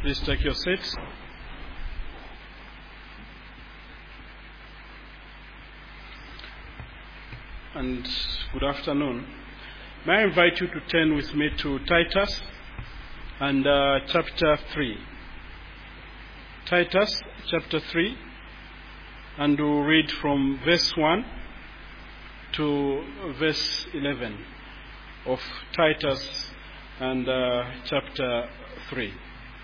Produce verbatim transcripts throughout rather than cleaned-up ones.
Please take your seats. And good afternoon. May I invite you to turn with me to Titus and uh, chapter three. Titus chapter three, and we'll read from verse one to verse eleven of Titus and uh, chapter three.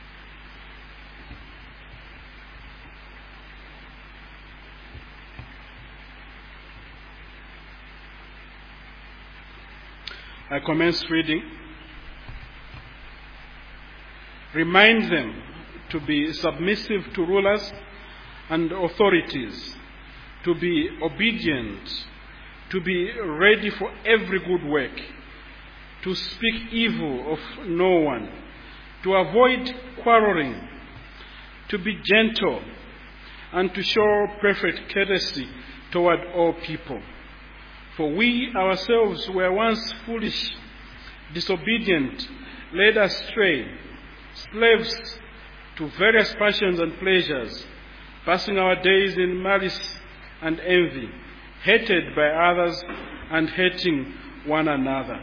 I commence reading. Remind them to be submissive to rulers and authorities, to be obedient, to be ready for every good work, to speak evil of no one, to avoid quarreling, to be gentle, and to show perfect courtesy toward all people. For we ourselves were once foolish, disobedient, led astray, slaves to various passions and pleasures, passing our days in malice and envy, hated by others and hating one another.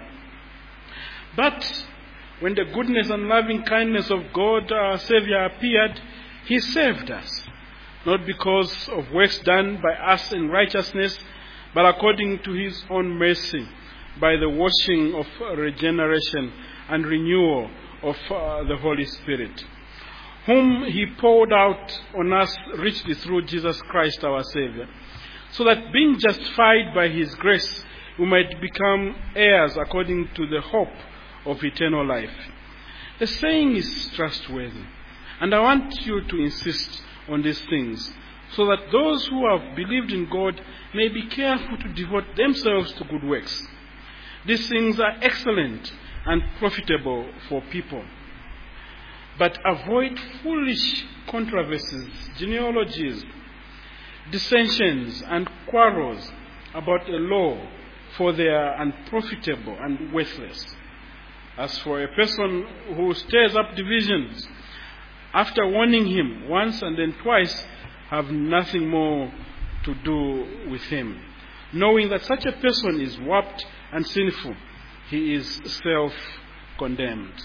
But when the goodness and loving kindness of God our Savior appeared, He saved us, not because of works done by us in righteousness, but according to His own mercy, by the washing of regeneration and renewal of uh, the Holy Spirit, whom He poured out on us richly through Jesus Christ our Savior, so that being justified by His grace, we might become heirs according to the hope of eternal life. The saying is trustworthy, and I want you to insist on these things, so that those who have believed in God may be careful to devote themselves to good works. These things are excellent and profitable for people. But avoid foolish controversies, genealogies, dissensions, and quarrels about the law, for they are unprofitable and worthless. As for a person who stirs up divisions, after warning him once and then twice, have nothing more to do with him, knowing that such a person is warped and sinful. He is self-condemned.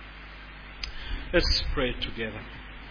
Let's pray together.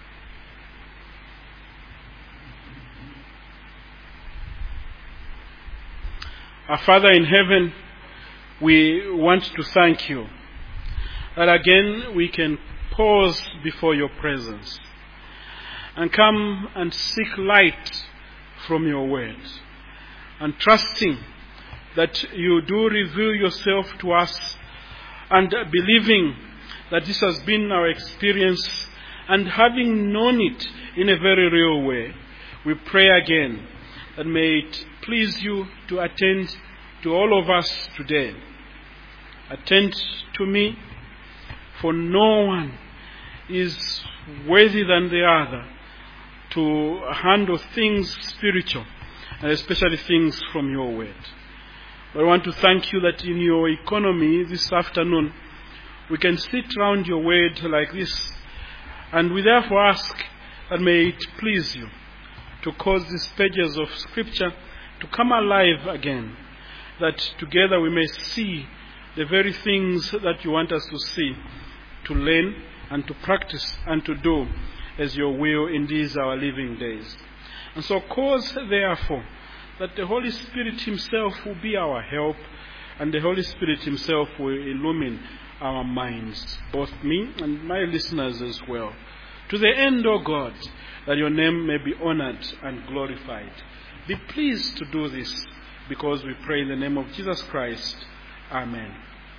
Our Father in heaven, we want to thank you that again we can pause before your presence and come and seek light from your word, and trusting that you do reveal yourself to us, and believing that this has been our experience, and having known it in a very real way, we pray again that may it please you to attend to all of us today. Attend to me, for no one is worthy than the other to handle things spiritual, and especially things from your word. But I want to thank you that in your economy this afternoon, we can sit round your word like this, and we therefore ask that may it please you to cause these pages of Scripture to come alive again, that together we may see the very things that you want us to see, to learn and to practice and to do as your will in these our living days. And so cause, therefore, that the Holy Spirit Himself will be our help, and the Holy Spirit Himself will illumine our minds, both me and my listeners as well, to the end, O God, that your name may be honored and glorified. Be pleased to do this, because we pray in the name of Jesus Christ. Amen.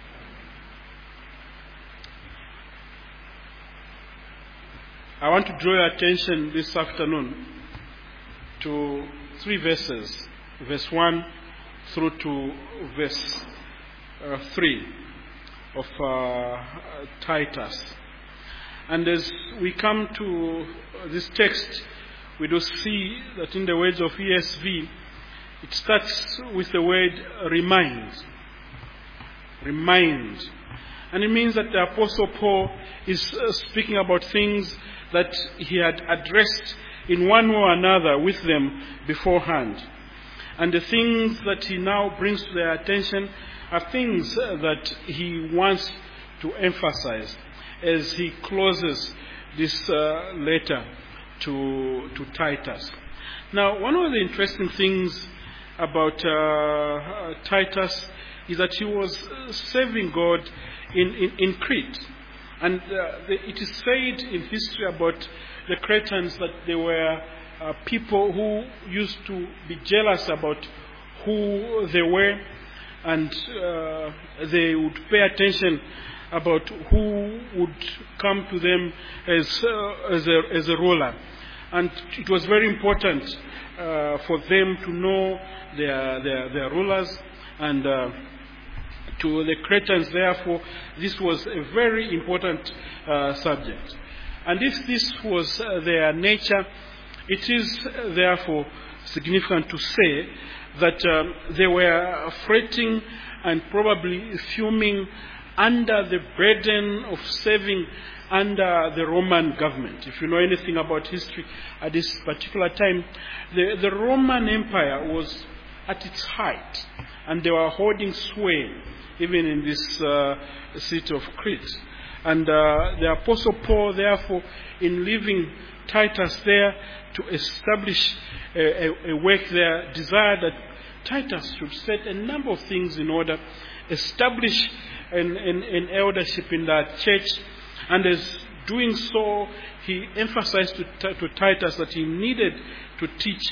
I want to draw your attention this afternoon to three verses, verse one through to verse uh, three of uh, Titus. And as we come to this text, we do see that in the words of E S V, it starts with the word remind. Remind. And it means that the Apostle Paul is uh, speaking about things that he had addressed in one way or another with them beforehand. And the things that he now brings to their attention are things uh, that he wants to emphasize as he closes this uh, letter to, to Titus. Now, one of the interesting things about uh, Titus is that he was serving God in, in, in Crete. And uh, the, it is said in history about the Cretans that they were uh, people who used to be jealous about who they were, and uh, they would pay attention about who would come to them as, uh, as, a, as a ruler. And it was very important uh, for them to know their, their, their rulers, and uh, to the Cretans, therefore, this was a very important uh, subject. And if this was uh, their nature, it is uh, therefore significant to say that um, they were fretting and probably fuming under the burden of serving under the Roman government. If you know anything about history at this particular time, the, the Roman Empire was at its height, and they were holding sway even in this uh, city of Crete. And uh, the Apostle Paul, therefore, in leaving Titus there to establish a, a, a work there, desired that Titus should set a number of things in order, establish an, an, an eldership in that church. And as doing so, he emphasized to, to Titus that he needed to teach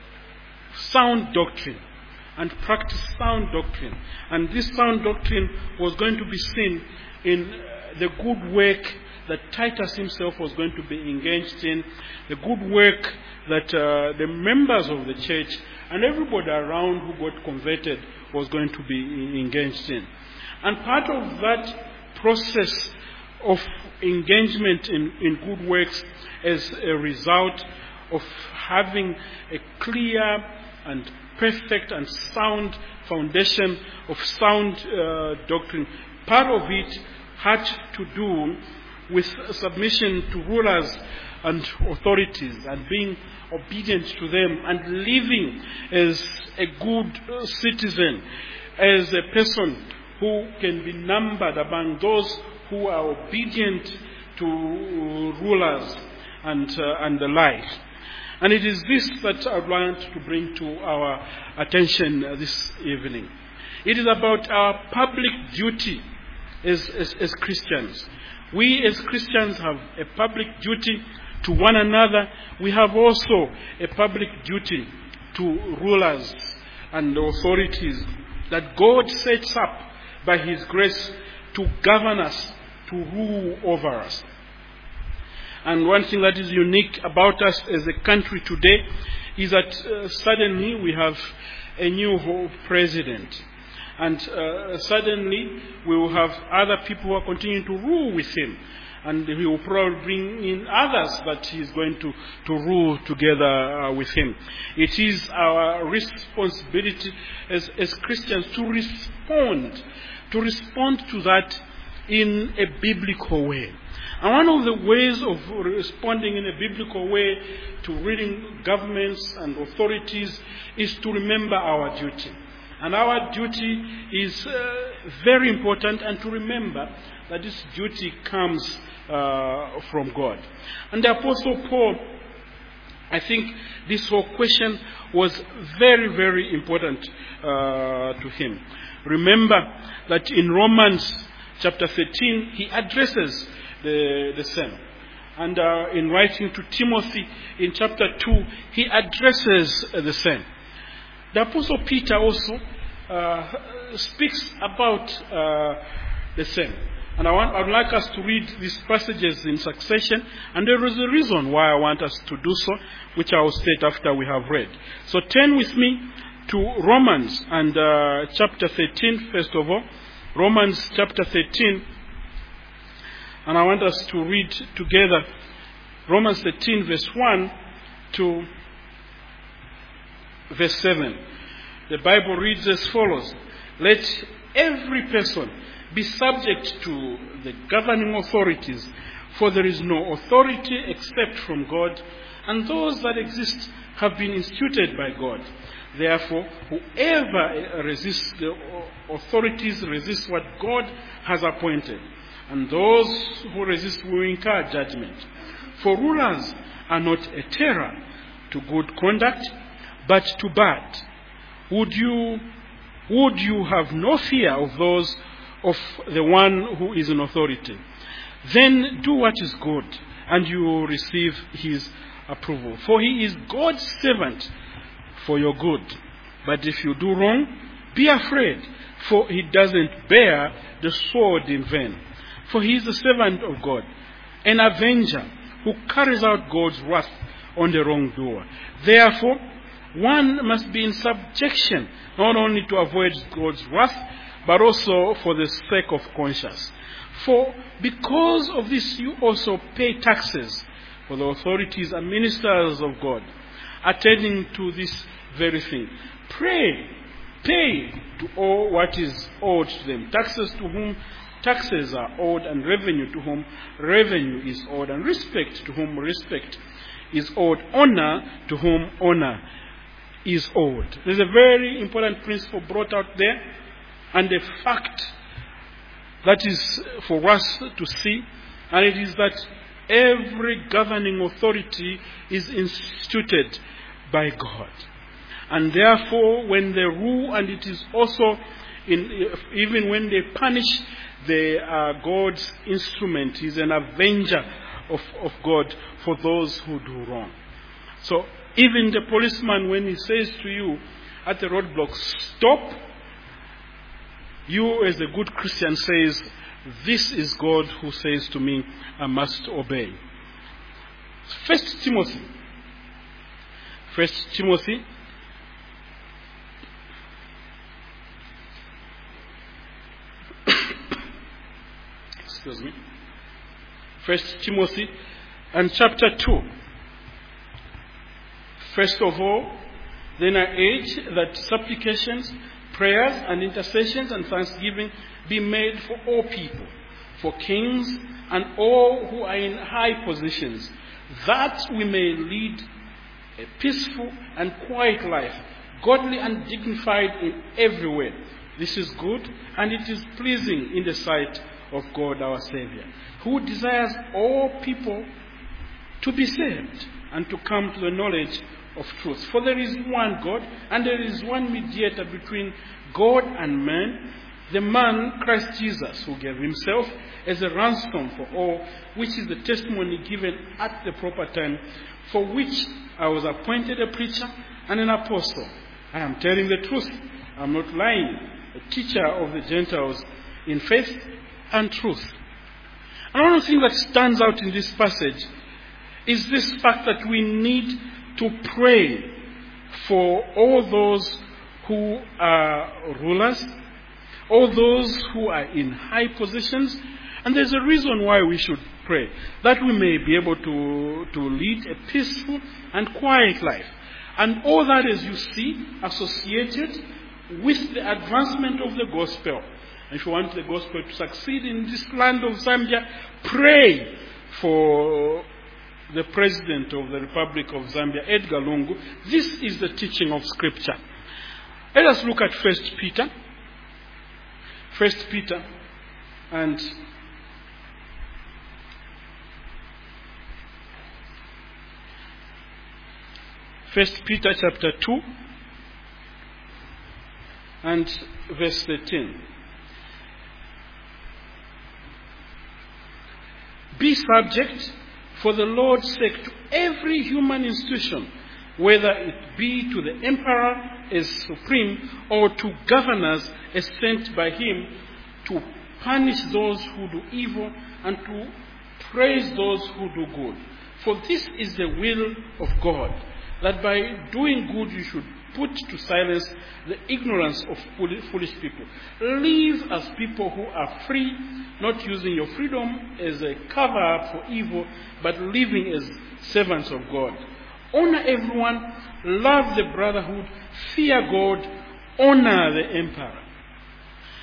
sound doctrine and practice sound doctrine. And this sound doctrine was going to be seen in the good work that Titus himself was going to be engaged in, the good work that uh, the members of the church and everybody around who got converted was going to be engaged in. And part of that process of engagement in, in good works as a result of having a clear and perfect and sound foundation of sound uh, doctrine. Part of it had to do with submission to rulers and authorities and being obedient to them and living as a good citizen, as a person who can be numbered among those who are obedient to rulers and, uh, and the like. And it is this that I want to bring to our attention uh, this evening. It is about our public duty as, as, as Christians. We as Christians have a public duty to one another. We have also a public duty to rulers and authorities that God sets up by His grace to govern us, to rule over us. And one thing that is unique about us as a country today is that uh, suddenly we have a new president. And uh, suddenly we will have other people who are continuing to rule with him. And he will probably bring in others that he is going to, to rule together uh, with him. It is our responsibility as, as Christians to respond, to respond to that in a biblical way. And one of the ways of responding in a biblical way to reading governments and authorities is to remember our duty. And our duty is uh, very important, and to remember that this duty comes uh, from God. And the Apostle Paul, I think this whole question was very, very important uh, to him. Remember that in Romans chapter thirteen, he addresses the, the same. And uh, in writing to Timothy in chapter two, he addresses uh, the same. The Apostle Peter also uh, speaks about uh, the same. And I want, I'd like us to read these passages in succession. And there is a reason why I want us to do so, which I will state after we have read. So turn with me to Romans and uh, chapter thirteen, first of all. Romans chapter thirteen. And I want us to read together Romans thirteen, verse one to verse seven. The Bible reads as follows: Let every person Be subject to the governing authorities, for there is no authority except from God, and those that exist have been instituted by God. Therefore, whoever resists the authorities resists what God has appointed, and those who resist will incur judgment. For rulers are not a terror to good conduct, but to bad. Would you, would you have no fear of those of the one who is in authority? Then do what is good, and you will receive his approval. For he is God's servant for your good. But if you do wrong, be afraid, for he doesn't bear the sword in vain. For he is the servant of God, an avenger who carries out God's wrath on the wrongdoer. Therefore, one must be in subjection, not only to avoid God's wrath, but also for the sake of conscience. For because of this you also pay taxes, for the authorities are ministers of God, attending to this very thing. Pray, pay to all what is owed to them. Taxes to whom taxes are owed, and revenue to whom revenue is owed, and respect to whom respect is owed, honor to whom honor is owed. There's a very important principle brought out there, and a fact that is for us to see, and it is that every governing authority is instituted by God. And therefore, when they rule, and it is also, in, even when they punish, they are God's instrument. He's an avenger of, of God for those who do wrong. So, even the policeman, when he says to you at the roadblock, stop, you as a good Christian says, this is God who says to me, I must obey. First Timothy. First Timothy. Excuse me. First Timothy and chapter two. First of all, then I urge that supplications, prayers and intercessions and thanksgiving be made for all people, for kings and all who are in high positions, that we may lead a peaceful and quiet life, godly and dignified in every way. This is good, and it is pleasing in the sight of God our Savior, who desires all people to be saved and to come to the knowledge of truth. For there is one God, and there is one mediator between God and man, the man Christ Jesus, who gave himself as a ransom for all, which is the testimony given at the proper time, for which I was appointed a preacher and an apostle. I am telling the truth. I am not lying, a teacher of the Gentiles in faith and truth. Another thing that stands out in this passage is this fact that we need to pray for all those who are rulers, all those who are in high positions. And there's a reason why we should pray, that we may be able to, to lead a peaceful and quiet life. And all that is, you see, associated with the advancement of the gospel. And if you want the gospel to succeed in this land of Zambia, pray for the President of the Republic of Zambia, Edgar Lungu. This is the teaching of Scripture. Let us look at First Peter. First Peter and First Peter chapter two and verse thirteen. Be subject for the Lord's sake to every human institution, whether it be to the emperor as supreme or to governors as sent by him to punish those who do evil and to praise those who do good. For this is the will of God, that by doing good you should put to silence the ignorance of foolish people. Live as people who are free, not using your freedom as a cover for evil, but living as servants of God. Honor everyone, love the brotherhood, fear God, honor the emperor.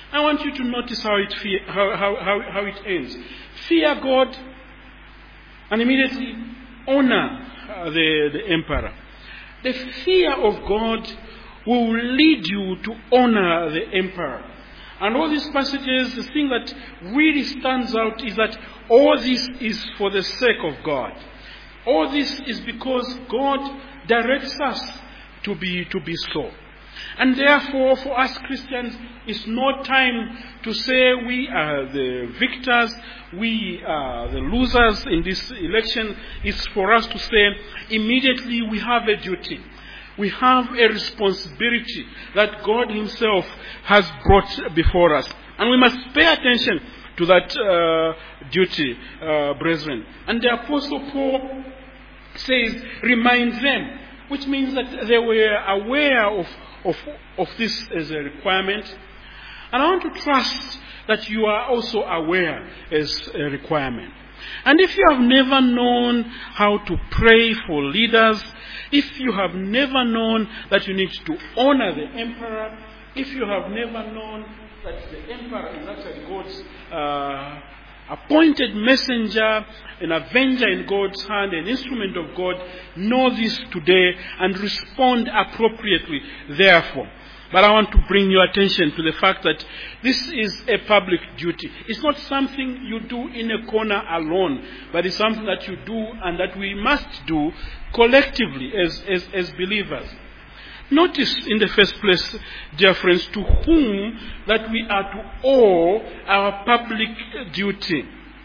I want you to notice how it fe- how, how, how, how it ends. Fear God and immediately honor uh, the, the emperor. The fear of God will lead you to honor the emperor. And all these passages, the thing that really stands out is that all this is for the sake of God. All this is because God directs us to be, to be so. And therefore, for us Christians, it's no time to say we are the victors, we are the losers in this election. It's for us to say immediately we have a duty. We have a responsibility that God himself has brought before us. And we must pay attention to that uh, duty, uh, brethren. And the Apostle Paul says, remind them, which means that they were aware of, of, of this as a requirement. And I want to trust that you are also aware as a requirement. And if you have never known how to pray for leaders, if you have never known that you need to honor the emperor, if you have never known that the emperor is actually God's uh, appointed messenger, an avenger in God's hand, an instrument of God, know this today and respond appropriately, therefore. But I want to bring your attention to the fact that this is a public duty. It's not something you do in a corner alone, but it's something that you do and that we must do collectively as, as, as believers. Notice in the first place, dear friends, to whom that we are to owe our public duty.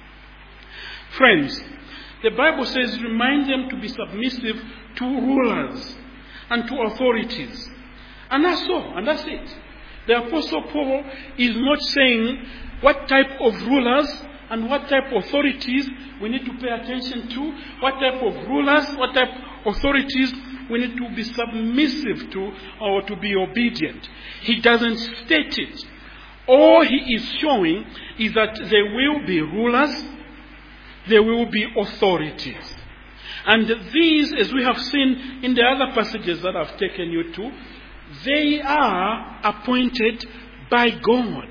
Friends, the Bible says, remind them to be submissive to rulers and to authorities. And that's all, and that's it. The Apostle Paul is not saying what type of rulers and what type of authorities we need to pay attention to, what type of rulers, what type of authorities we need to be submissive to or to be obedient. He doesn't state it. All he is showing is that there will be rulers, there will be authorities. And these, as we have seen in the other passages that I've taken you to, they are appointed by God.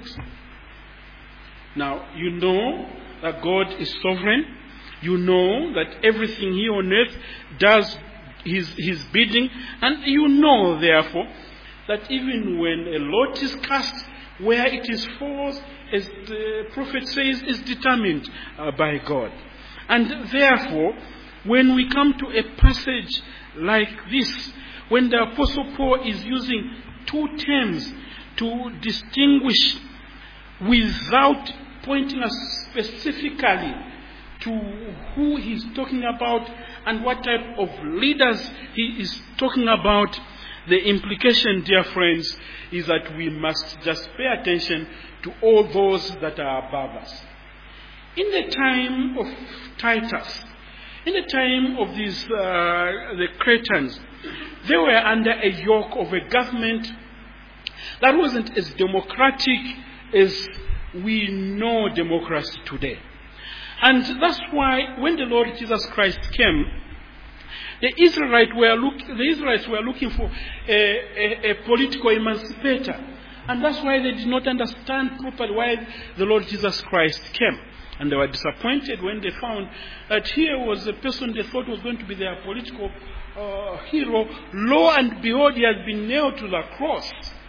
Now, you know that God is sovereign. You know that everything here on earth does his, his bidding. And you know, therefore, that even when a lot is cast, where it is falls, as the prophet says, is determined uh, by God. And therefore, when we come to a passage like this, when the Apostle Paul is using two terms to distinguish without pointing us specifically to who he's talking about and what type of leaders he is talking about, the implication, dear friends, is that we must just pay attention to all those that are above us. In the time of Titus, in the time of these uh, the Cretans, they were under a yoke of a government that wasn't as democratic as we know democracy today. And that's why when the Lord Jesus Christ came, the Israelites were, look, the Israelites were looking for a, a, a political emancipator. And that's why they did not understand properly why the Lord Jesus Christ came. And they were disappointed when they found that here was a person they thought was going to be their political uh, hero. Lo and behold, he has been nailed to the cross.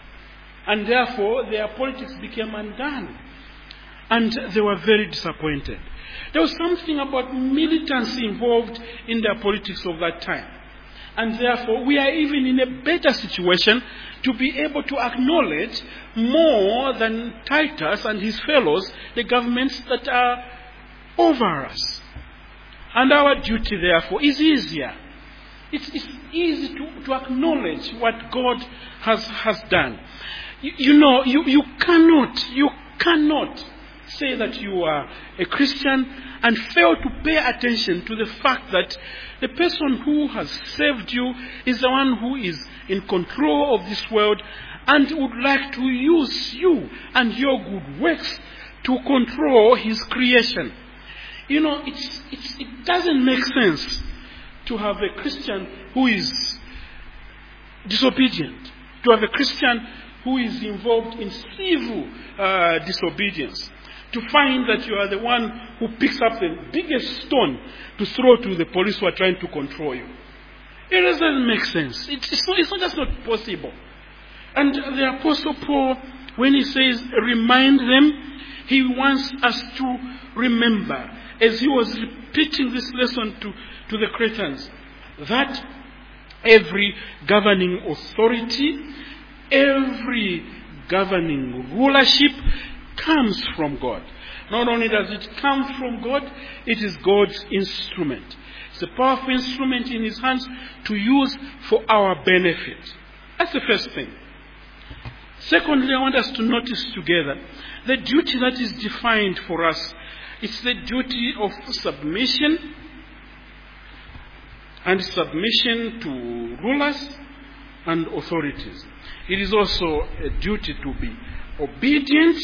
And therefore, their politics became undone. And they were very disappointed. There was something about militancy involved in their politics of that time. And therefore, we are even in a better situation to be able to acknowledge more than Titus and his fellows, the governments that are over us. And our duty, therefore, is easier. It's, it's easy to, to acknowledge what God has, has done. You, you know, you, you cannot, you cannot say that you are a Christian and fail to pay attention to the fact that the person who has saved you is the one who is in control of this world and would like to use you and your good works to control his creation. You know, it's, it's, it doesn't make sense to have a Christian who is disobedient, to have a Christian who is involved in civil uh, disobedience, to find that you are the one who picks up the biggest stone to throw to the police who are trying to control you. It doesn't make sense. It's, it's, not, it's not, just not possible. And the Apostle Paul, when he says, remind them, he wants us to remember, as he was repeating this lesson to, to the Cretans, that every governing authority, every governing rulership comes from God. Not only does it come from God, it is God's instrument. It's a powerful instrument in his hands to use for our benefit. That's the first thing. Secondly, I want us to notice together the duty that is defined for us. It's the duty of submission, and submission to rulers and authorities. It is also a duty to be obedient,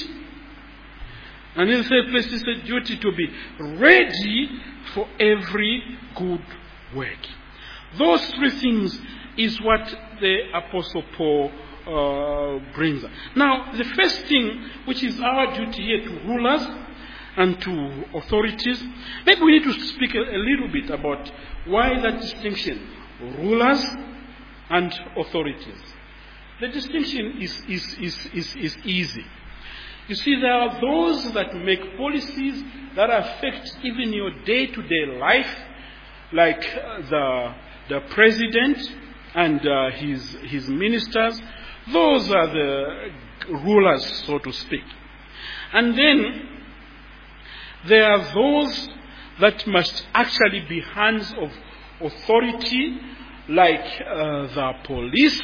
and in the third place, it's a duty to be ready for every good work. Those three things is what the Apostle Paul uh, brings. Now, the first thing, which is our duty here to rulers and to authorities, maybe we need to speak a, a little bit about why that distinction, rulers and authorities. The distinction is, is, is, is, is easy. You see, there are those that make policies that affect even your day-to-day life, like uh, the, the president and uh, his, his ministers. Those are the rulers, so to speak. And then there are those that must actually be hands of authority, like uh, the police,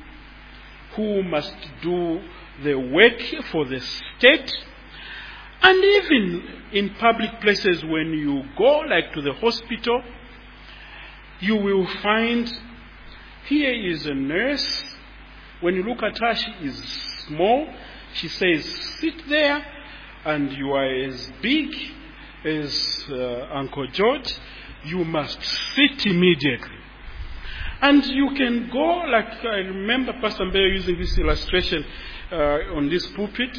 who must do the work for the state. And even in public places, when you go, like to the hospital, you will find here is a nurse. When you look at her, she is small. She says, sit there, and you are as big as uh, Uncle George. You must sit immediately. And you can go, like I remember Pastor Mbeyo using this illustration uh, on this pulpit.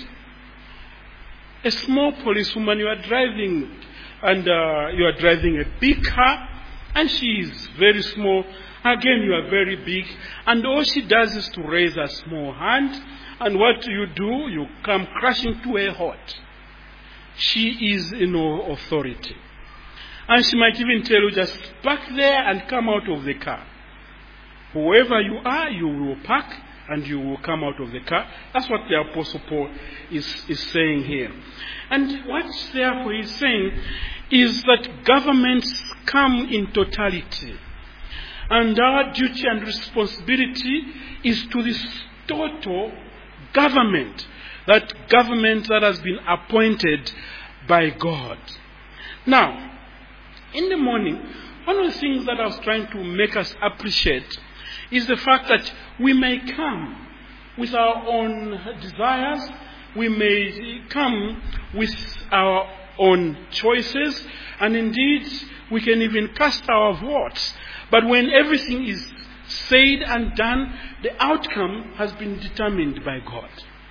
A small policewoman, you are driving, and uh, you are driving a big car, and she is very small. Again, you are very big, and all she does is to raise a small hand, and what do you do? You come crashing to a halt. She is in no authority. And she might even tell you, just park there and come out of the car. Whoever you are, you will park and you will come out of the car. That's what the Apostle Paul is, is saying here. And what therefore he's saying is that governments come in totality. And our duty and responsibility is to this total government, that government that has been appointed by God. Now, in the morning, one of the things that I was trying to make us appreciate is the fact that we may come with our own desires, we may come with our own choices, and indeed we can even cast our votes. But when everything is said and done, the outcome has been determined by God.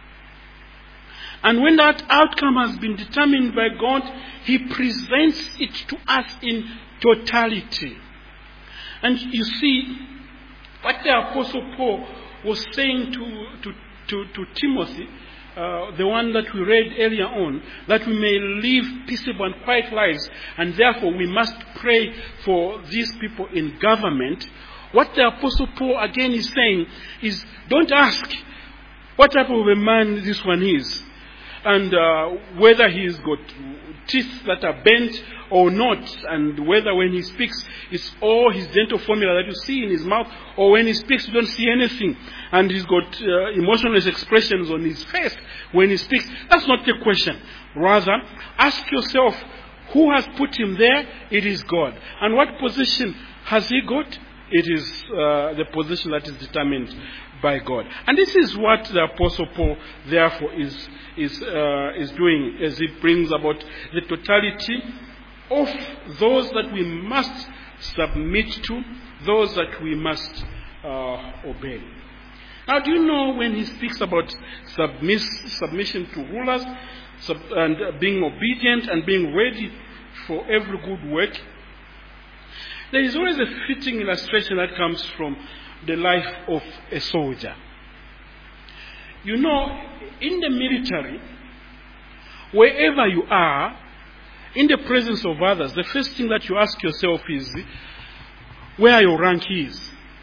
And when that outcome has been determined by God, He presents it to us in totality. And you see, what the Apostle Paul was saying to, to, to, to Timothy, uh, the one that we read earlier on, that we may live peaceable and quiet lives, and therefore we must pray for these people in government. What the Apostle Paul again is saying is, don't ask what type of a man this one is, and uh, whether he's got teeth that are bent or not, and whether when he speaks it's all his dental formula that you see in his mouth, or when he speaks you don't see anything, and he's got uh, emotionless expressions on his face when he speaks. That's not the question. Rather, ask yourself, who has put him there? It is God. And what position has he got? It is uh, the position that is determined by God. And this is what the Apostle Paul therefore is is uh, is doing, as he brings about the totality of those that we must submit to, those that we must uh, obey. Now, do you know when he speaks about submiss, submission to rulers sub, and uh, being obedient and being ready for every good work, there is always a fitting illustration that comes from the life of a soldier. You know, in the military, wherever you are, in the presence of others, the first thing that you ask yourself is where your rank is.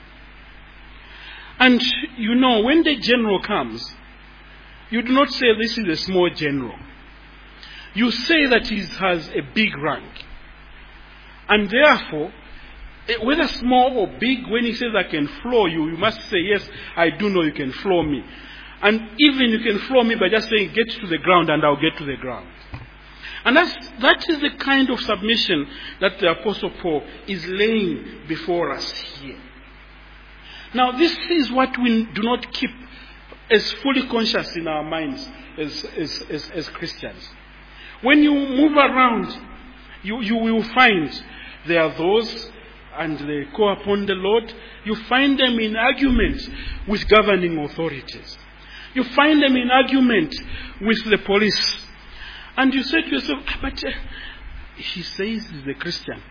And you know, when the general comes, you do not say this is a small general. You say that he has a big rank. And therefore, whether small or big, when he says I can floor you, you must say, yes, I do know you can floor me. And even you can floor me by just saying, get to the ground, and I'll get to the ground. And that's, that is the kind of submission that the Apostle Paul is laying before us here. Now, this is what we do not keep as fully conscious in our minds as, as, as, as Christians. When you move around, you, you will find there are those, and they call upon the Lord, you find them in argument with governing authorities. You find them in argument with the police. And you say to yourself, ah, but uh, he says he's a Christian.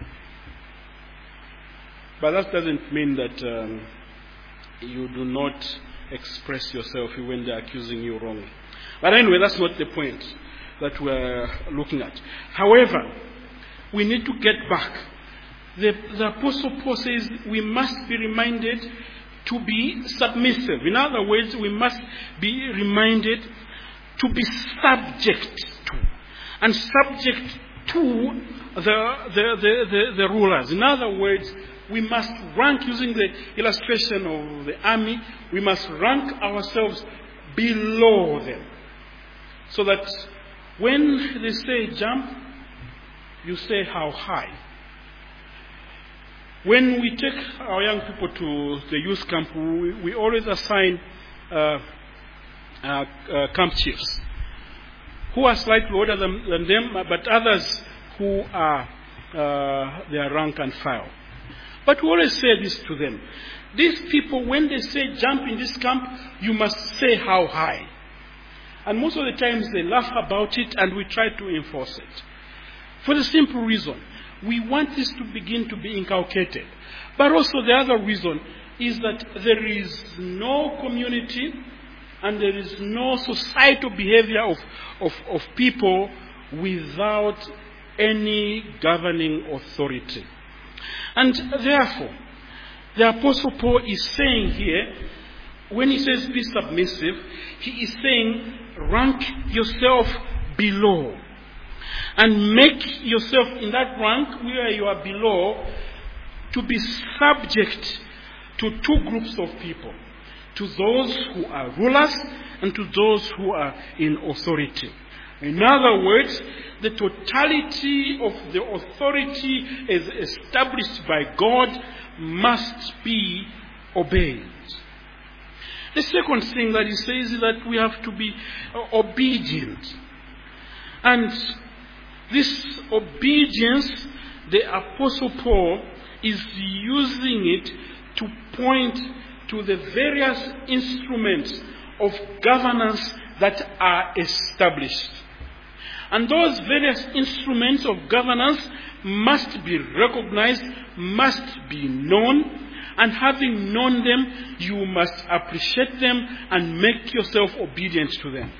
But that doesn't mean that um, you do not express yourself when they're accusing you wrongly. But anyway, that's not the point that we're looking at. However, we need to get back. The, the Apostle Paul says we must be reminded to be submissive. In other words, we must be reminded to be subject to. And subject to the, the, the, the, the rulers. In other words, we must rank, using the illustration of the army, we must rank ourselves below them. So that when they say jump, you say how high. When we take our young people to the youth camp, we, we always assign uh, uh, uh, camp chiefs who are slightly older than, than them, but others who are uh, their rank and file. But we always say this to them. These people, when they say jump in this camp, you must say how high. And most of the times they laugh about it, and we try to enforce it. For the simple reason, we want this to begin to be inculcated. But also the other reason is that there is no community and there is no societal behavior of, of, of people without any governing authority. And therefore, the Apostle Paul is saying here, when he says be submissive, he is saying rank yourself below. And make yourself in that rank where you are below to be subject to two groups of people. To those who are rulers and to those who are in authority. In other words, the totality of the authority as established by God must be obeyed. The second thing that he says is that we have to be obedient. And this obedience, the Apostle Paul is using it to point to the various instruments of governance that are established. And those various instruments of governance must be recognized, must be known, and having known them, you must appreciate them and make yourself obedient to them.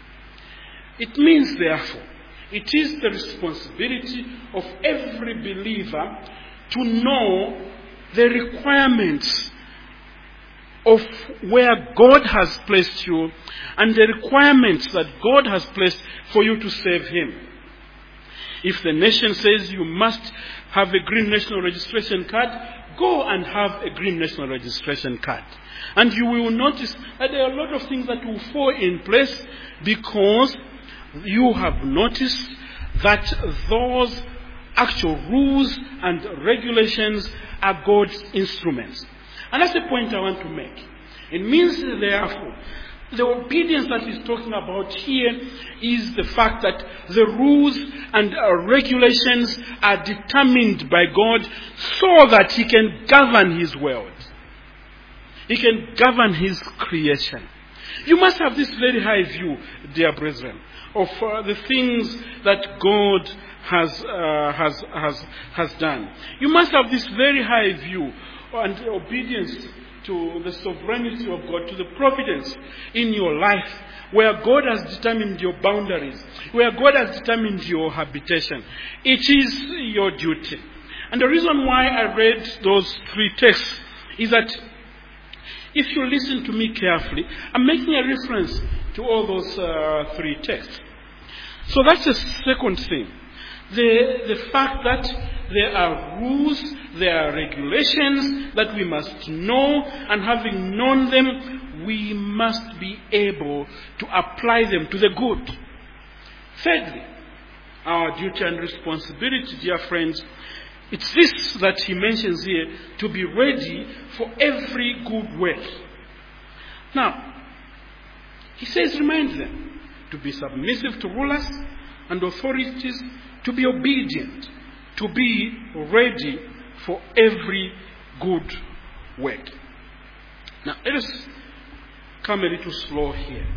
It means, therefore, it is the responsibility of every believer to know the requirements of where God has placed you and the requirements that God has placed for you to serve Him. If the nation says you must have a green national registration card, go and have a green national registration card. And you will notice that there are a lot of things that will fall in place because you have noticed that those actual rules and regulations are God's instruments. And that's the point I want to make. It means, therefore, the obedience that he's talking about here is the fact that the rules and regulations are determined by God so that He can govern His world. He can govern his creation. You must have this very high view, dear brethren, of uh, the things that God has, uh, has, has, has done. You must have this very high view and obedience to the sovereignty of God, to the providence in your life, where God has determined your boundaries, where God has determined your habitation. It is your duty. And the reason why I read those three texts is that if you listen to me carefully, I'm making a reference to all those uh, three texts. So that's the second thing. The, the fact that there are rules, there are regulations that we must know, and having known them, we must be able to apply them to the good. Thirdly, our duty and responsibility, dear friends, it's this that he mentions here, to be ready for every good work. Now, he says, remind them to be submissive to rulers and authorities, to be obedient, to be ready for every good work. Now, let us come a little slow here.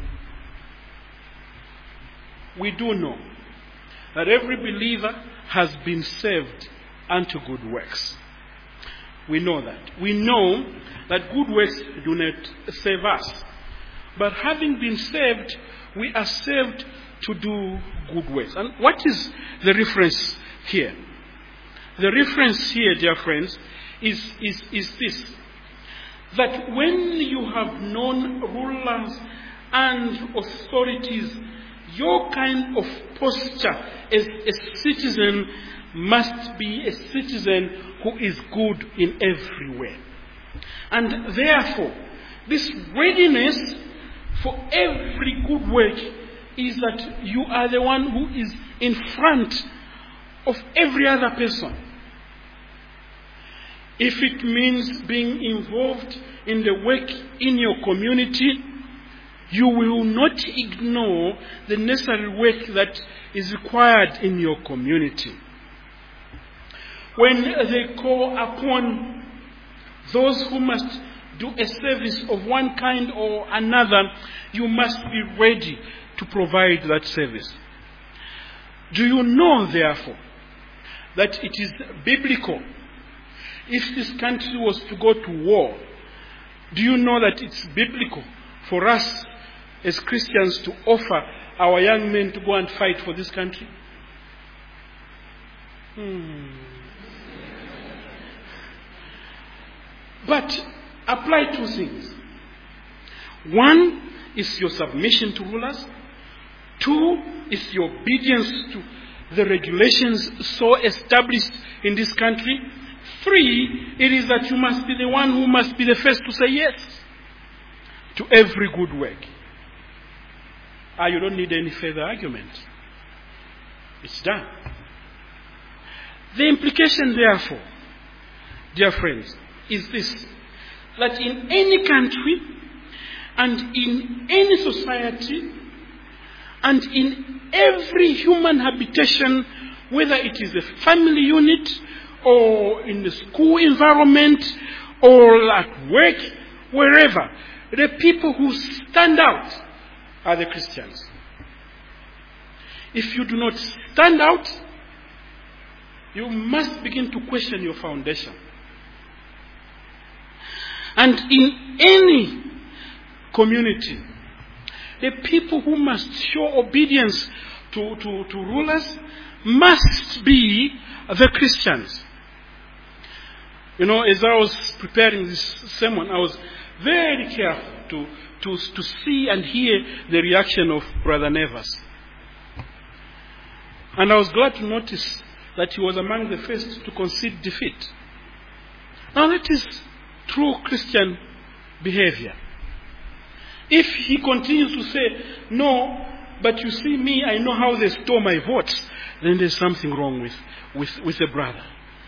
We do know that every believer has been saved unto good works. We know that. We know that good works do not save us. But having been saved, we are saved to do good works. And what is the reference here? The reference here, dear friends, is, is, is this. That when you have known rulers and authorities, your kind of posture as a citizen must be a citizen who is good in every way. And therefore, this readiness for every good work is that you are the one who is in front of every other person. If it means being involved in the work in your community, you will not ignore the necessary work that is required in your community. When they call upon those who must do a service of one kind or another, you must be ready to provide that service. Do you know, therefore, that it is biblical? If this country was to go to war, do you know that it's biblical for us as Christians to offer our young men to go and fight for this country? Hmm. But apply two things. One is your submission to rulers. Two is your obedience to the regulations so established in this country. Three, it is that you must be the one who must be the first to say yes to every good work. Ah, you don't need any further argument. It's done. The implication, therefore, dear friends, is this: that in any country and in any society and in every human habitation, whether it is a family unit or in the school environment or at work, wherever, the people who stand out are the Christians. If you do not stand out, you must begin to question your foundation. And in any community, the people who must show obedience to, to, to rulers must be the Christians. You know, as I was preparing this sermon, I was very careful to, to, to see and hear the reaction of Brother Nevers. And I was glad to notice that he was among the first to concede defeat. Now that is true Christian behavior. If he continues to say, no, but you see me, I know how they store my votes, then there's something wrong with, with, with the brother.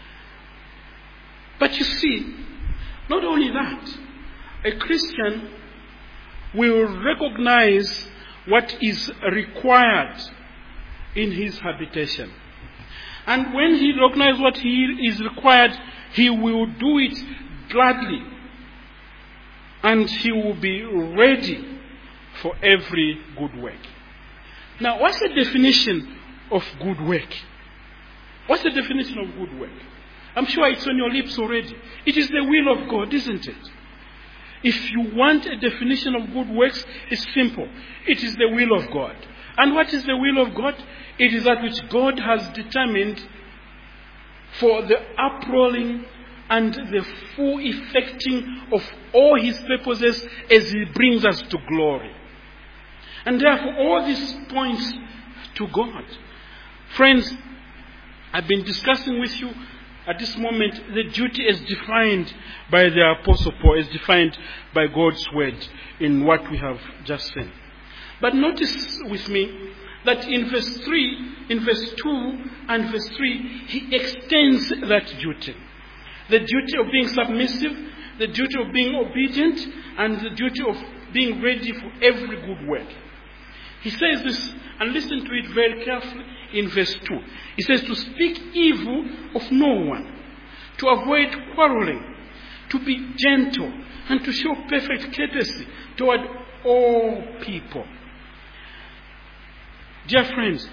But you see, not only that, a Christian will recognize what is required in his habitation. And when he recognizes what he is required, he will do it gladly. and he will be ready for every good work. Now, what's the definition of good work? What's the definition of good work? I'm sure it's on your lips already. It is the will of God, isn't it? If you want a definition of good works, it's simple. It is the will of God. And what is the will of God? It is that which God has determined for the uprolling and the full effecting of all his purposes as he brings us to glory. And therefore, all this points to God. Friends, I've been discussing with you at this moment the duty as defined by the Apostle Paul, as defined by God's word in what we have just seen. But notice with me that in verse three, in verse two and verse three, he extends that duty. The duty of being submissive, the duty of being obedient, and the duty of being ready for every good work. He says this, and listen to it very carefully, in verse two. He says to speak evil of no one, to avoid quarreling, to be gentle, and to show perfect courtesy toward all people. Dear friends,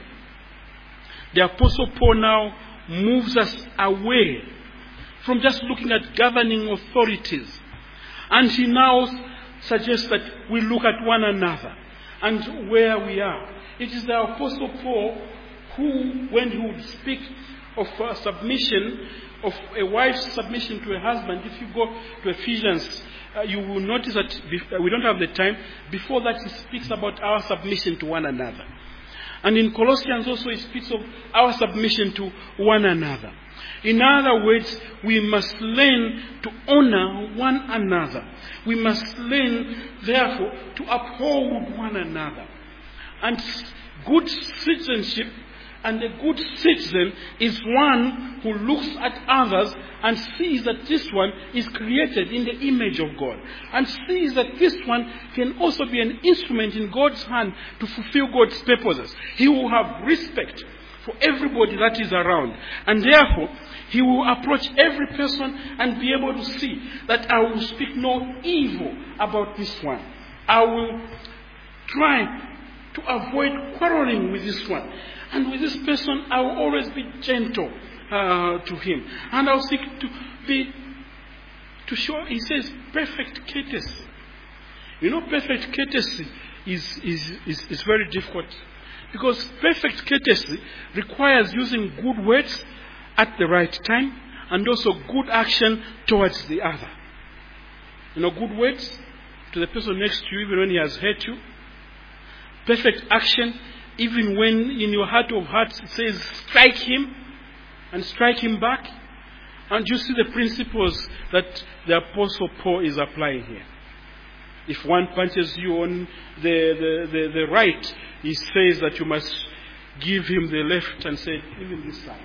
the Apostle Paul now moves us away from just looking at governing authorities. And he now suggests that we look at one another and where we are. It is the Apostle Paul who, when he would speak of uh, submission, of a wife's submission to a husband, if you go to Ephesians, uh, you will notice that bef- we don't have the time. Before that, he speaks about our submission to one another. And in Colossians also, he speaks of our submission to one another. In other words, we must learn to honor one another. We must learn, therefore, to uphold one another. And good citizenship and a good citizen is one who looks at others and sees that this one is created in the image of God. And sees that this one can also be an instrument in God's hand to fulfill God's purposes. He will have respect for everybody that is around. And therefore, he will approach every person and be able to see that I will speak no evil about this one. I will try to avoid quarreling with this one. And with this person, I will always be gentle uh, to him. And I will seek to be, to show, he says, perfect courtesy. You know, perfect courtesy is, is, is, is very difficult. Because perfect courtesy requires using good words at the right time and also good action towards the other. You know, good words to the person next to you even when he has hurt you. Perfect action even when in your heart of hearts it says strike him and strike him back. And you see the principles that the Apostle Paul is applying here. If one punches you on the, the, the, the right, he says that you must give him the left and say, even this side.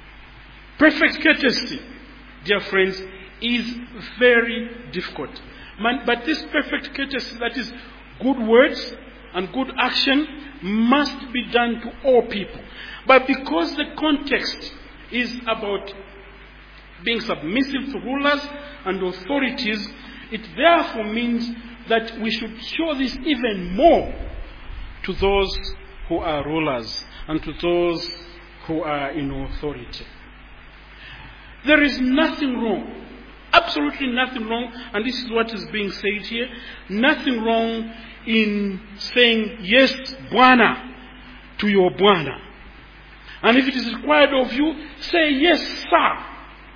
Perfect courtesy, dear friends, is very difficult. Man, but this perfect courtesy, that is good words and good action, must be done to all people. But because the context is about being submissive to rulers and authorities, it therefore means that we should show this even more to those who are rulers and to those who are in authority. There is nothing wrong, absolutely nothing wrong, and this is what is being said here, nothing wrong in saying yes, Bwana, to your Bwana. And if it is required of you, say yes, sir,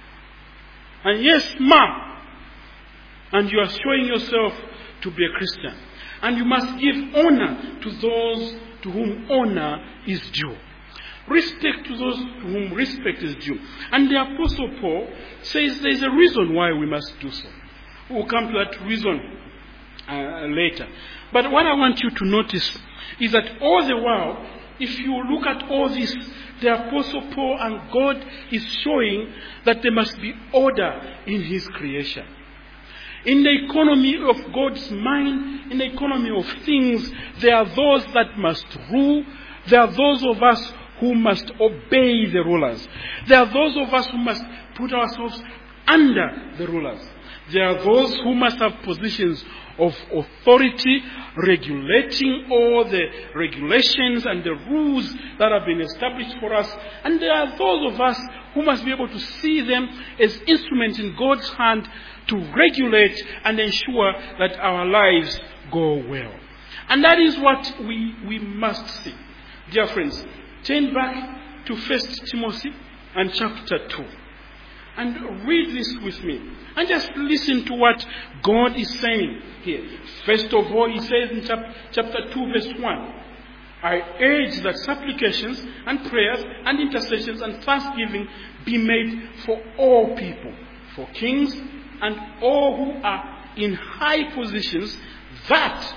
and yes, ma, and you are showing yourself to be a Christian. And you must give honor to those to whom honor is due. Respect to those to whom respect is due. And the Apostle Paul says there is a reason why we must do so. We'll come to that reason uh, later. But what I want you to notice is that all the while, if you look at all this, the Apostle Paul and God is showing that there must be order in his creation. In the economy of God's mind, in the economy of things, there are those that must rule. There are those of us who must obey the rulers. There are those of us who must put ourselves under the rulers. There are those who must have positions of authority, regulating all the regulations and the rules that have been established for us. And there are those of us who must be able to see them as instruments in God's hand to regulate and ensure that our lives go well. And that is what we, we must see. Dear friends, turn back to First Timothy and chapter two. And read this with me. And just listen to what God is saying here. First of all, he says in chap- chapter two, verse one, I urge that supplications and prayers and intercessions and thanksgiving be made for all people, for kings and all who are in high positions, that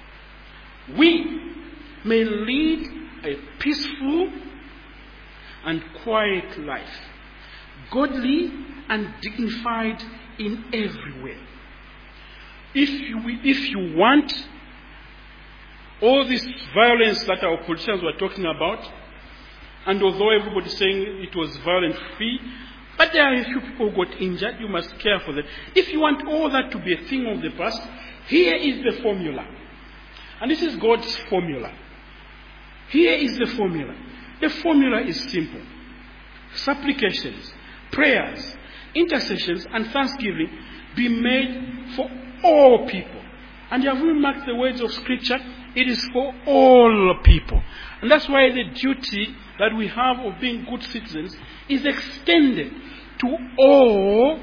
we may lead a peaceful and quiet life, godly and dignified in every way. If you, if you want all this violence that our politicians were talking about, and although everybody's saying it was violent free, but there are a few people who got injured, you must care for them. If you want all that to be a thing of the past, here is the formula. And this is God's formula. Here is the formula. The formula is simple. Supplications, prayers, intercessions, and thanksgiving be made for all people. And you have remarked the words of Scripture, it is for all people. And that's why the duty that we have of being good citizens is extended to all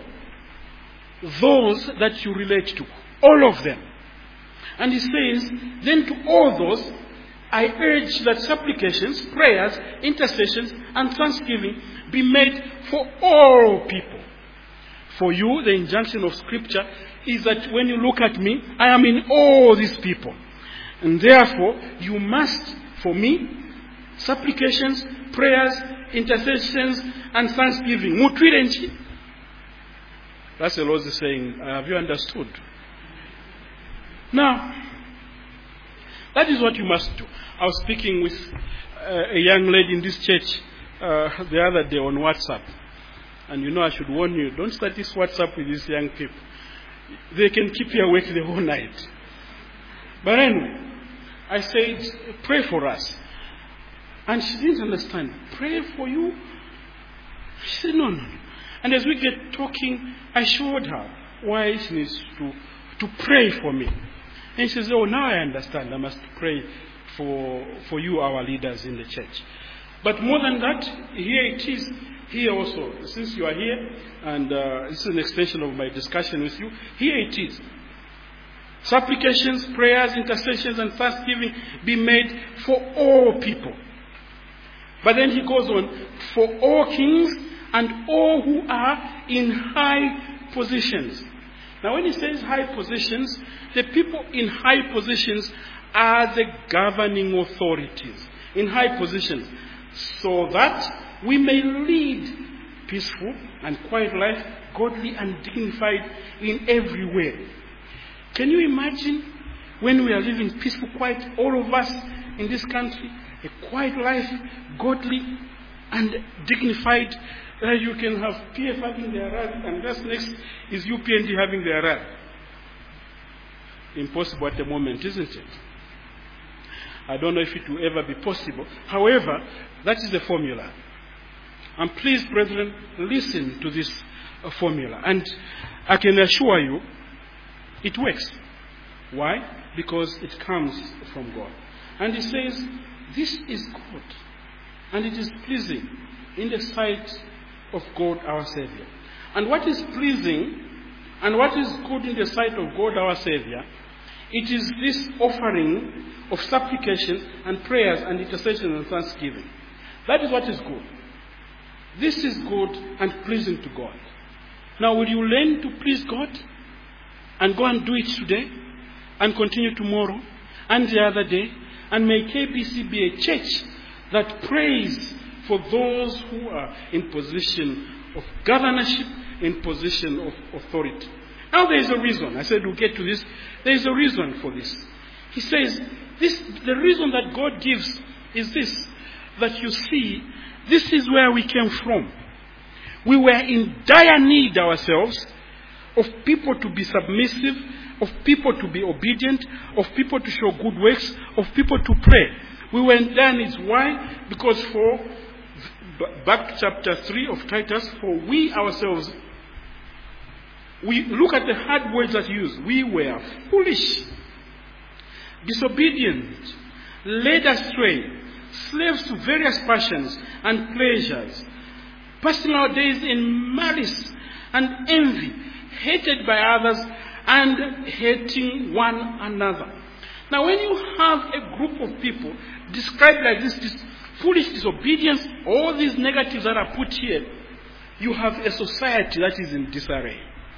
those that you relate to. All of them. And he says, then to all those, I urge that supplications, prayers, intercessions, and thanksgiving be made for all people. For you, the injunction of Scripture is that when you look at me, I am in all these people. And therefore, you must, for me, supplications, prayers, intercessions, and thanksgiving. Mutwirenchi. That's the Lord is saying. Have you understood? Now, that is what you must do. I was speaking with uh, a young lady in this church uh, the other day on WhatsApp. And you know, I should warn you, don't start this WhatsApp with these young people. They can keep you awake the whole night. But anyway, I said, pray for us. And she didn't understand. Pray for you? She said, no, no, no. And as we get talking, I showed her why she needs to, to pray for me. And she says, oh, now I understand. I must pray for, for you, our leaders in the church. But more than that, here it is. Here also, since you are here, and uh, this is an extension of my discussion with you, here it is. Supplications, prayers, intercessions, and thanksgiving be made for all people. But then he goes on, for all kings and all who are in high positions. Now when he says high positions, the people in high positions are the governing authorities. In high positions. So that we may lead peaceful and quiet life, godly and dignified in every way. Can you imagine when we are living peaceful, quiet, all of us in this country, a quiet life, godly and dignified, uh, you can have P F having their rally, and that's next is U P N D having their rally. Impossible at the moment, isn't it? I don't know if it will ever be possible. However, that is the formula. And please, brethren, listen to this uh, formula. And I can assure you, it works. Why? Because it comes from God. And he says, this is good. And it is pleasing in the sight of God our Savior. And what is pleasing and what is good in the sight of God our Savior, it is this offering of supplication and prayers and intercession and thanksgiving. That is what is good. This is good and pleasing to God. Now, will you learn to please God and go and do it today and continue tomorrow and the other day? And may K B C be a church that prays for those who are in position of governorship, in position of authority. Now there is a reason. I said we'll get to this. There is a reason for this. He says, this, the reason that God gives is this, that you see, this is where we came from. We were in dire need ourselves of people to be submissive, of people to be obedient, of people to show good works, of people to pray. We were in dire need. Why? Because for, back to chapter three of Titus, for we ourselves, we look at the hard words that he used. We were foolish, disobedient, led astray, slaves to various passions and pleasures, passing our days in malice and envy, hated by others and hating one another. Now, when you have a group of people described like this, this foolish disobedience, all these negatives that are put here, you have a society that is in disarray.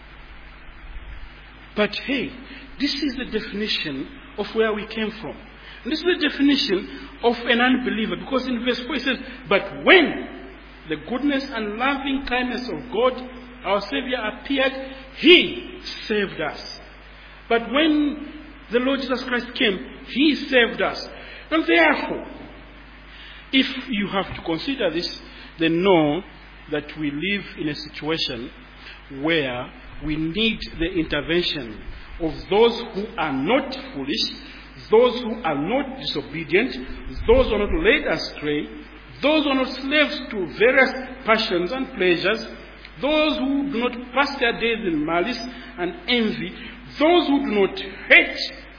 But hey, this is the definition of where we came from. And this is the definition of an unbeliever, because in verse four it says, but when the goodness and loving kindness of God, our Savior, appeared, He saved us. But when the Lord Jesus Christ came, He saved us. And therefore, if you have to consider this, then know that we live in a situation where we need the intervention of those who are not foolish, those who are not disobedient, those who are not led astray, those who are not slaves to various passions and pleasures, those who do not pass their days in malice and envy, those who do not hate.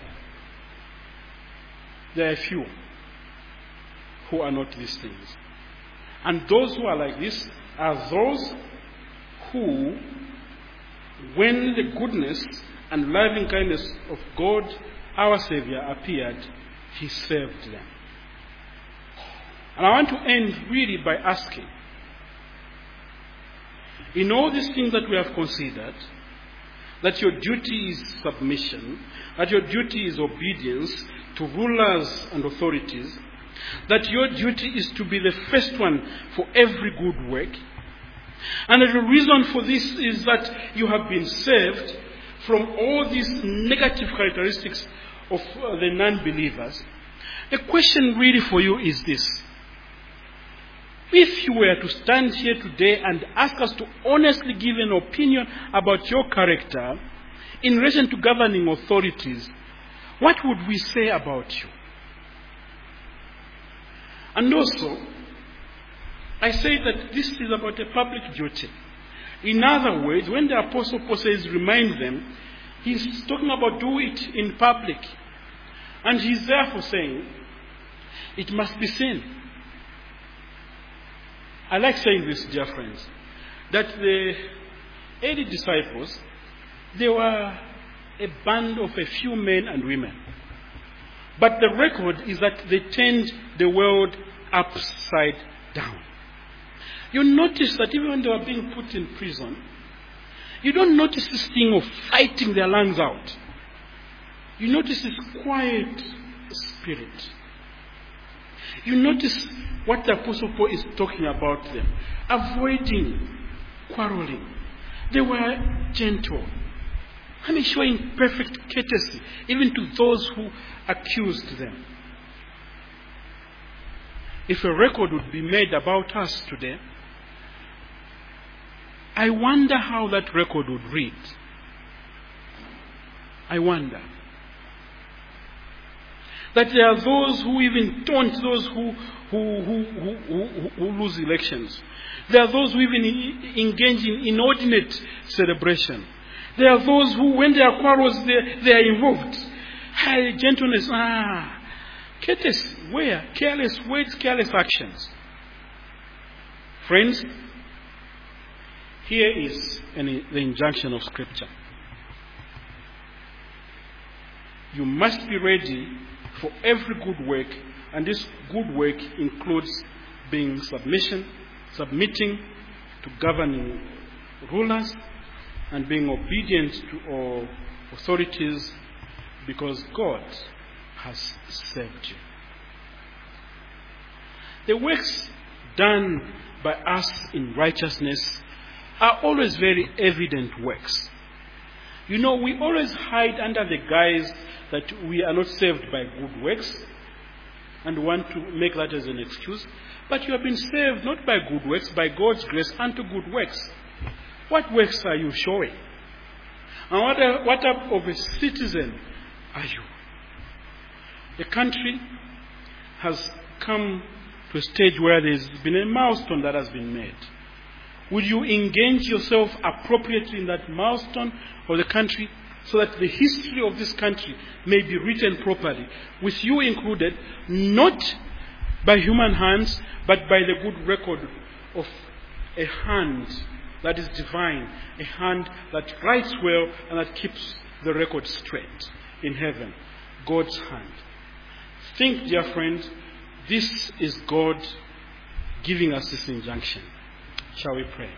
There are few who are not these things. And those who are like this are those who, when the goodness and loving kindness of God, our Savior, appeared, He saved them. And I want to end really by asking, in all these things that we have considered, that your duty is submission, that your duty is obedience to rulers and authorities, that your duty is to be the first one for every good work, and that the reason for this is that you have been saved from all these negative characteristics of uh, the non-believers. The question really for you is this. If you were to stand here today and ask us to honestly give an opinion about your character in relation to governing authorities, what would we say about you? And also, I say that this is about a public duty. In other words, when the Apostle Paul says remind them, he's talking about do it in public. And he's therefore saying it must be seen. I like saying this, dear friends, that the early disciples, they were a band of a few men and women. But the record is that they turned the world upside down. You notice that even when they were being put in prison, you don't notice this thing of fighting their lungs out. You notice this quiet spirit. You notice what the Apostle Paul is talking about them. Avoiding quarreling. They were gentle. I mean, showing perfect courtesy, even to those who accused them. If a record would be made about us today, I wonder how that record would read. I wonder. That there are those who even taunt those who, who, who, who, who, who lose elections. There are those who even engage in inordinate celebration. There are those who, when there are quarrels, they, they are involved. Hey, gentleness, ah. Courtesy, where? Careless words, careless actions. Friends, here is an, the injunction of Scripture. You must be ready for every good work, and this good work includes being submission, submitting to governing rulers, and being obedient to all authorities, because God has saved you. The works done by us in righteousness are always very evident works. You know, we always hide under the guise that we are not saved by good works. and want to make that as an excuse. But you have been saved not by good works, by God's grace unto good works. What works are you showing? And what, a, what type of a citizen are you? The country has come to a stage where there's been a milestone that has been made. Would you engage yourself appropriately in that milestone of the country so that the history of this country may be written properly, with you included, not by human hands, but by the good record of a hand that is divine, a hand that writes well and that keeps the record straight in heaven, God's hand. Think, dear friends, this is God giving us this injunction. Shall we pray?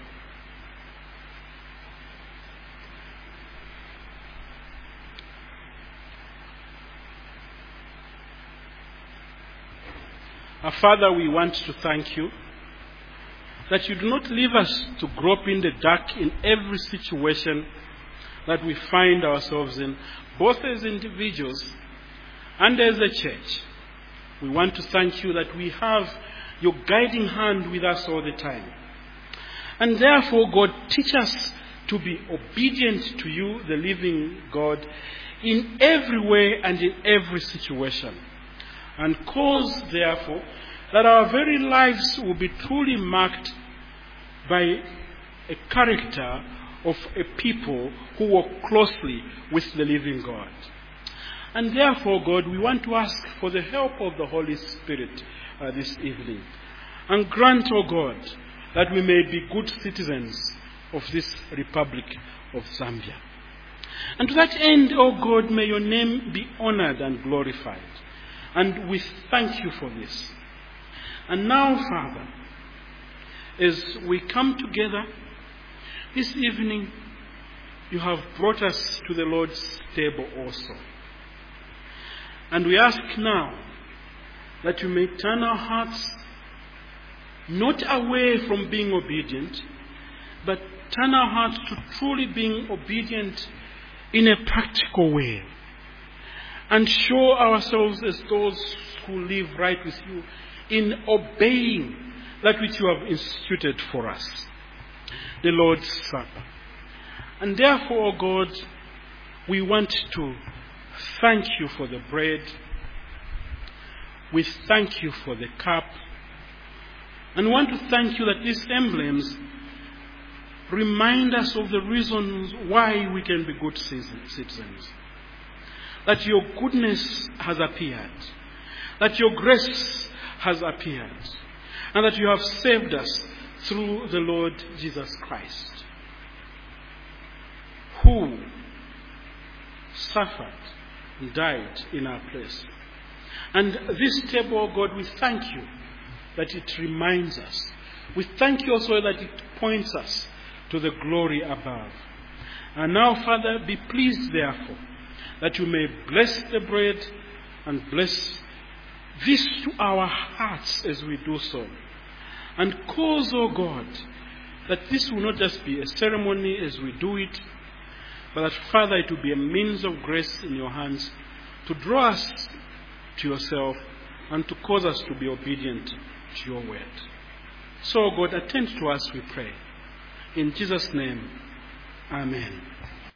Our Father, we want to thank you that you do not leave us to grope in the dark in every situation that we find ourselves in, both as individuals and as a church. We want to thank you that we have your guiding hand with us all the time. And therefore, God, teach us to be obedient to you, the living God, in every way and in every situation. And cause, therefore, that our very lives will be truly marked by a character of a people who walk closely with the living God. And therefore, God, we want to ask for the help of the Holy Spirit uh, this evening. And grant, O God, that we may be good citizens of this Republic of Zambia. And to that end, O God, may your name be honored and glorified. And we thank you for this. And now, Father, as we come together this evening, you have brought us to the Lord's table also. And we ask now that you may turn our hearts not away from being obedient, but turn our hearts to truly being obedient in a practical way. And show ourselves as those who live right with you in obeying that which you have instituted for us, the Lord's Supper. And therefore, O God, we want to thank you for the bread. We thank you for the cup. And we want to thank you that these emblems remind us of the reasons why we can be good citizens. That your goodness has appeared, that your grace has appeared, and that you have saved us through the Lord Jesus Christ, who suffered and died in our place. And this table, O God, we thank you that it reminds us. We thank you also that it points us to the glory above. And now, Father, be pleased, therefore, that you may bless the bread and bless this to our hearts as we do so. And cause, O God, that this will not just be a ceremony as we do it, but that, Father, it will be a means of grace in your hands to draw us to yourself and to cause us to be obedient to your word. So, God, attend to us, we pray. In Jesus' name, amen.